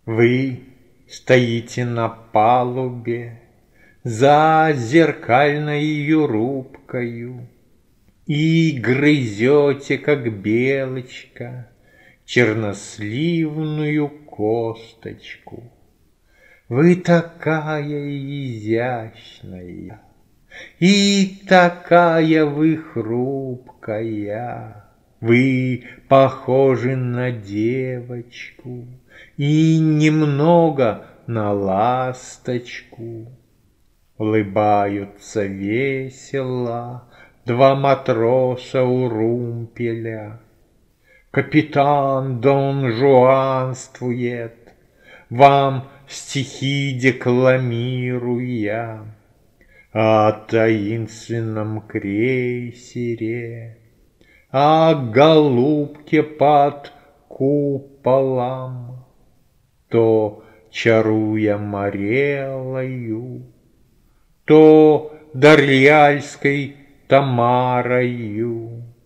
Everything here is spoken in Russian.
Вы стоите на палубе за зеркальною рубкою и грызете, как белочка, черносливную косточку. Вы такая изящная, и такая вы хрупкая. Вы похожи на девочку и немного на ласточку. Улыбаются весело два матроса у румпеля. Капитан Дон Жуанствует, вам стихи декламируя о таинственном крейсере, о голубке под куполом, то чаруя Морелою, то Дарьяльской Тамарою.